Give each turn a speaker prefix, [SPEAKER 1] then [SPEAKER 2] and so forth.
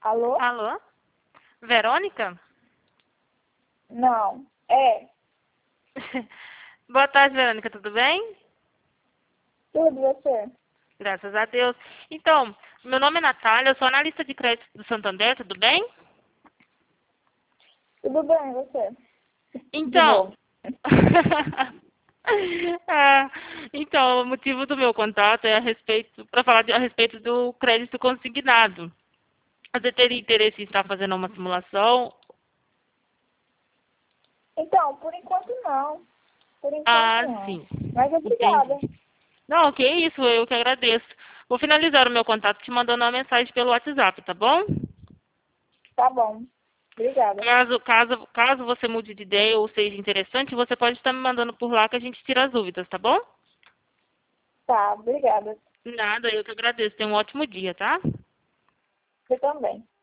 [SPEAKER 1] Alô?
[SPEAKER 2] Alô? Verônica?
[SPEAKER 1] Não. É.
[SPEAKER 2] Boa tarde, Verônica, tudo bem?
[SPEAKER 1] Tudo você?
[SPEAKER 2] Graças a Deus. Então, meu nome é Natália, eu sou analista de crédito do Santander, tudo bem?
[SPEAKER 1] Tudo bem, você? De
[SPEAKER 2] Então,
[SPEAKER 1] novo.
[SPEAKER 2] ah, então, o motivo do meu contato é para falar a respeito do crédito consignado. Você teria interesse em estar fazendo uma simulação?
[SPEAKER 1] Então, por enquanto não. Por enquanto
[SPEAKER 2] Ah,
[SPEAKER 1] não.
[SPEAKER 2] sim.
[SPEAKER 1] Mas
[SPEAKER 2] Entendi.
[SPEAKER 1] obrigada.
[SPEAKER 2] Não, que isso, eu que agradeço. Vou finalizar o meu contato te mandando uma mensagem pelo WhatsApp, tá bom?
[SPEAKER 1] Tá bom. Obrigada.
[SPEAKER 2] Caso você mude de ideia ou seja interessante, você pode estar me mandando por lá que a gente tira as dúvidas, tá bom?
[SPEAKER 1] Tá, obrigada.
[SPEAKER 2] Nada, eu que agradeço. Tenha um ótimo dia, tá?
[SPEAKER 1] Você também.